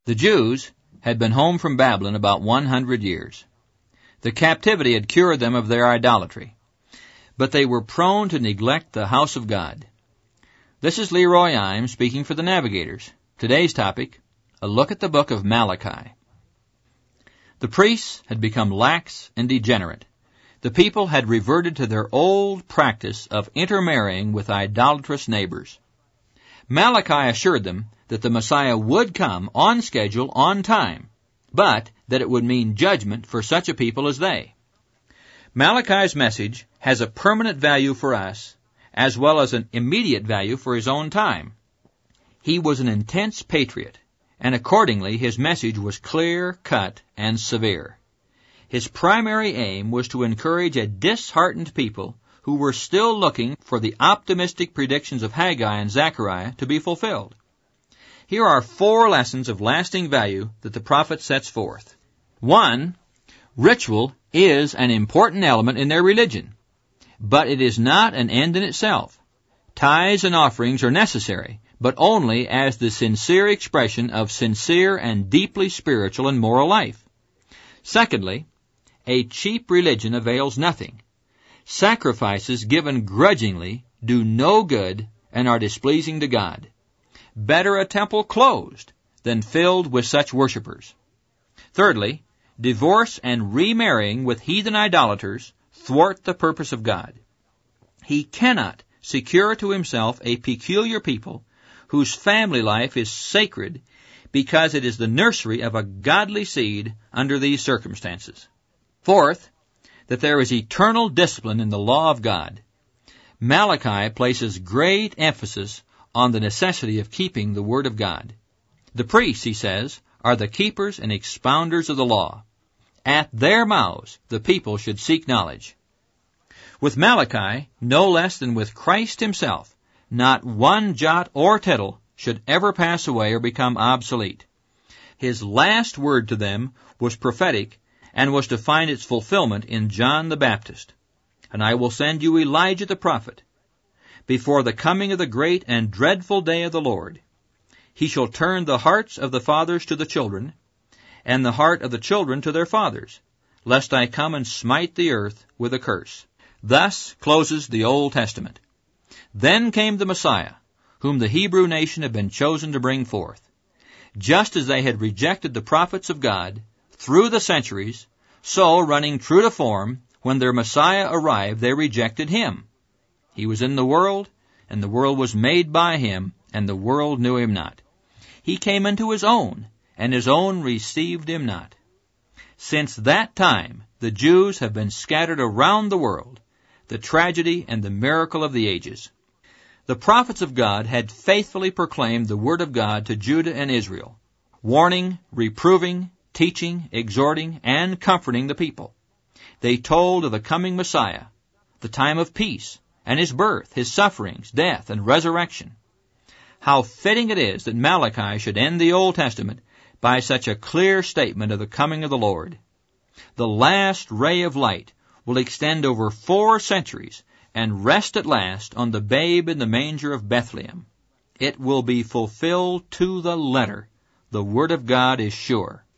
The Jews had been home from Babylon about 100 years. The captivity had cured them of their idolatry, but they were prone to neglect the house of God. This is Leroy Imes speaking for the Navigators. Today's topic, a look at the book of Malachi. The priests had become lax and degenerate. The people had reverted to their old practice of intermarrying with idolatrous neighbors. Malachi assured them that the Messiah would come on schedule, on time, but that it would mean judgment for such a people as they. Malachi's message has a permanent value for us, as well as an immediate value for his own time. He was an intense patriot, and accordingly his message was clear, cut, and severe. His primary aim was to encourage a disheartened people who were still looking for the optimistic predictions of Haggai and Zechariah to be fulfilled. Here are 4 lessons of lasting value that the prophet sets forth. 1. Ritual is an important element in their religion, but it is not an end in itself. Tithes and offerings are necessary, but only as the sincere expression of sincere and deeply spiritual and moral life. Secondly, a cheap religion avails nothing. Sacrifices given grudgingly do no good and are displeasing to God. Better a temple closed than filled with such worshippers. Thirdly, divorce and remarrying with heathen idolaters thwart the purpose of God. He cannot secure to himself a peculiar people whose family life is sacred because it is the nursery of a godly seed under these circumstances. Fourth, that there is eternal discipline in the law of God. Malachi places great emphasis on the necessity of keeping the Word of God. The priests, he says, are the keepers and expounders of the law. At their mouths the people should seek knowledge. With Malachi, no less than with Christ himself, not one jot or tittle should ever pass away or become obsolete. His last word to them was prophetic and was to find its fulfillment in John the Baptist. And I will send you Elijah the prophet before the coming of the great and dreadful day of the Lord. He shall turn the hearts of the fathers to the children, and the heart of the children to their fathers, lest I come and smite the earth with a curse. Thus closes the Old Testament. Then came the Messiah, whom the Hebrew nation had been chosen to bring forth. Just as they had rejected the prophets of God through the centuries, so, running true to form, when their Messiah arrived, they rejected him. He was in the world, and the world was made by him, and the world knew him not. He came into his own, and his own received him not. Since that time, the Jews have been scattered around the world, the tragedy and the miracle of the ages. The prophets of God had faithfully proclaimed the word of God to Judah and Israel, warning, reproving, teaching, exhorting, and comforting the people. They told of the coming Messiah, the time of peace, and his birth, his sufferings, death, and resurrection. How fitting it is that Malachi should end the Old Testament by such a clear statement of the coming of the Lord. The last ray of light will extend over 4 centuries and rest at last on the babe in the manger of Bethlehem. It will be fulfilled to the letter. The Word of God is sure.